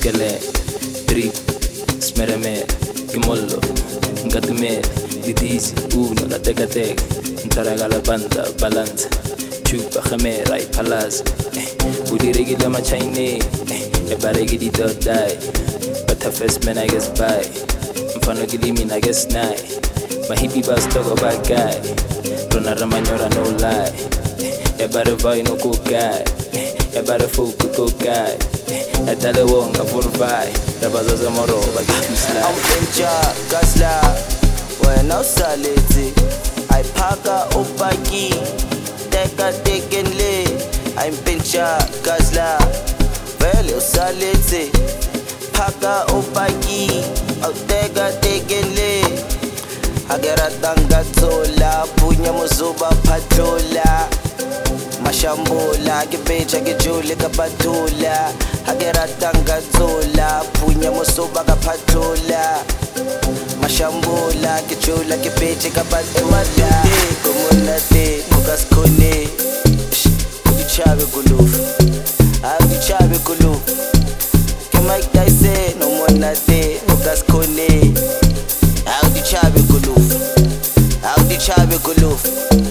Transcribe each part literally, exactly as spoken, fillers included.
Skele, drip, smereme, kimollo, ngatime, didisi, uno, la teca teca, ntaraga la banda, balanza, chupa, jamera, y palaza, udirigi la machaine, e baregi di dodai, but the first man I guess by, mfano gilimi I guess nine, my hippie bus talk about guy, rona ramanyora no lie, e bare vai no cook guy, e bare folk cook guy. Atale wonga furbai Rabazaza moro bakisla I'm pincha gasla Wena usaleti Aipaka upaki Teka tekenle I'm pincha gasla Vele usaleti Paka upaki Teka tekenle Agera tanga tola Punya muzuba patrola Mashambula, kibecha kijule kapatula Hagera tanga zola, punya musuba kapatula Mashambula, kijula kibecha kapatula Kumuna te, mukas kone Udichabe kulufu, udichabe kulufu Kemike Tyson, umuna te, mukas kone Udichabe kulufu, udichabe kulufu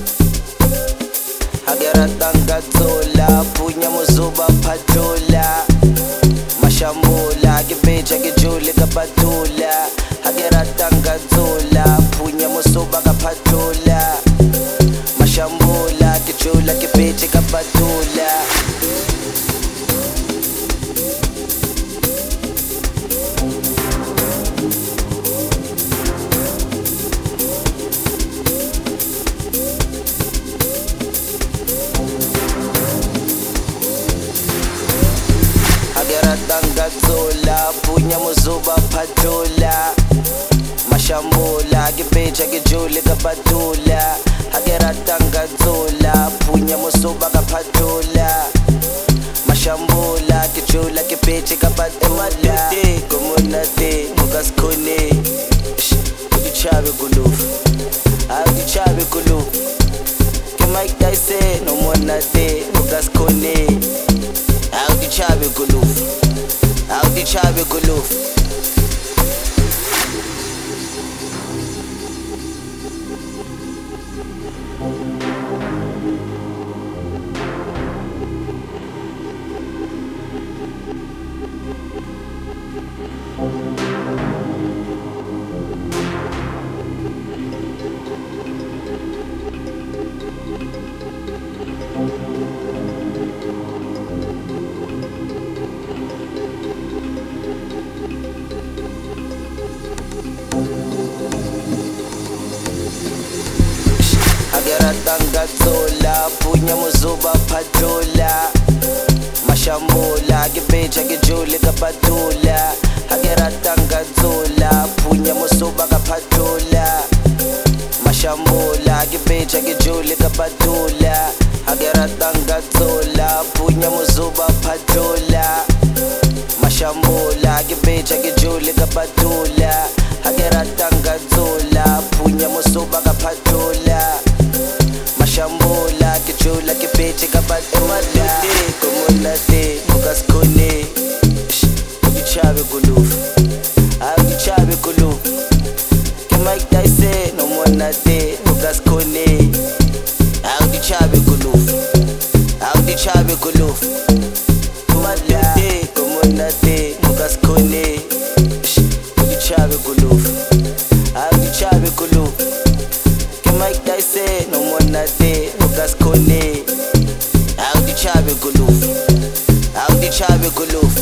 Hagera tanga zola, punya muzuba patrola Mashambula, kibecha kijule kapatula Hagera tanga zola, punya muzuba kapatula Mashambula, kijula kibecha kapatula Tanga zola, punya muzuba patrola Mashambula, kibecha kijule kapatula Hagera tanga zola, punya muzuba kapatula Mashambula, kijula kibecha kapatula Kumuna te, mukas kone Udichabe kulufu, udichabe kulufu Kemike Tyson, umuna te, mukas kone Udichabe kulufu Udichabe kulufu Hagera tanga zola, punya muzuba patrola Mashambula, kibecha kijule kapatula Hagera tanga zola, punya muzuba kapatula Mashambula, kibecha kijule kapatula Hagera tanga zola, punya muzuba patrola Mashambula, kibecha kijule kapatula Hagera tanga zola, punya muzuba kapatula Mashambula, kijula kibecha kapatula Kumuna te, mukas kone Udichabe kulufu, udichabe kulufu Kemike Tyson, umuna te, mukas kone Udichabe kulufu, udichabe kulufu Kumuna te, mukas kone Udichabe kulufu, udichabe kulufu Kemike Tyson, umuna te, mukas kone Udichabe kulufu, udichabe kulufu